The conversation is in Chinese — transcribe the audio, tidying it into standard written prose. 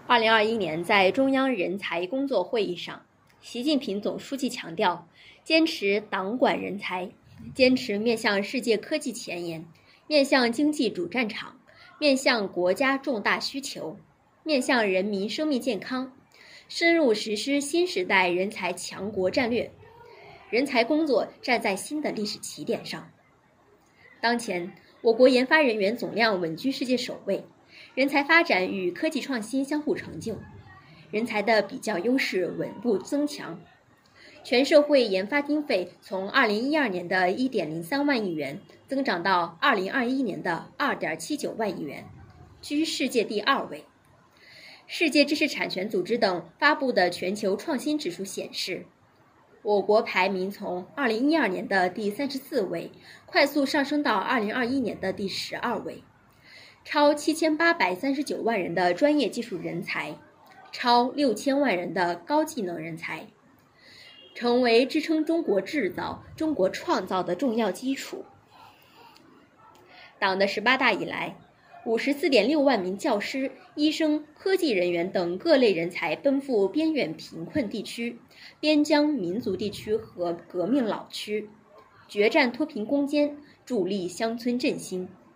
2021年，在中央人才工作会议上，习近平总书记强调，坚持党管人才，坚持面向世界科技前沿，面向经济主战场，面向国家重大需求，面向人民生命健康，深入实施新时代人才强国战略。人才工作站在新的历史起点上。当前，我国研发人员总量稳居世界首位，人才发展与科技创新相互成就，人才的比较优势稳步增强。全社会研发经费从2012年的1.03万亿元增长到2021年的2.79万亿元，居世界第2位。世界知识产权组织等发布的全球创新指数显示，我国排名从2012年的第34位快速上升到2021年的第12位，超7839万人的专业技术人才，超6000万人的高技能人才，成为支撑中国制造、中国创造的重要基础。党的18大以来，54.6万名教师、医生、科技人员等各类人才奔赴边远贫困地区、边疆民族地区和革命老区，决战脱贫攻坚，助力乡村振兴，